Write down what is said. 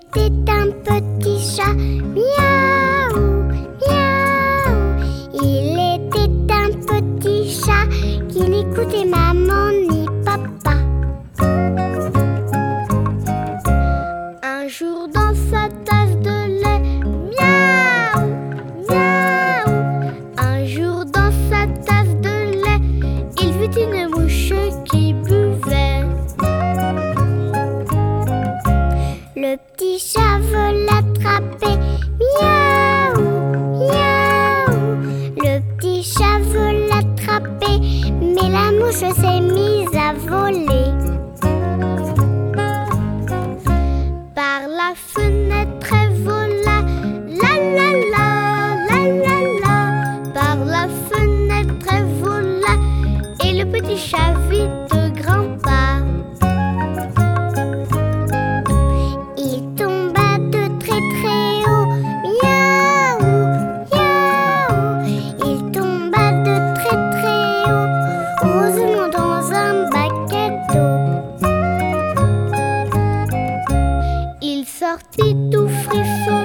était un petit chat, miaou, miaou. Il était un petit chat qui n'écoutait maman ni papa. Un jour dans sa tasse de lait, miaou, miaou. Un jour dans sa tasse de lait, il vit une mouche qui buvait. Le petit chat veut l'attraper, miaou, miaou. Le petit chat veut l'attraper, mais la mouche s'est mise à voler. Par la fenêtre elle vola, la la la, la la la. Par la fenêtre elle vola, et le petit chat vit de grands pas. Il tomba de très très haut, miaou, miaou. Il tomba de très très haut, heureusement dans un baquet d'eau. Il sortit tout frissonnant.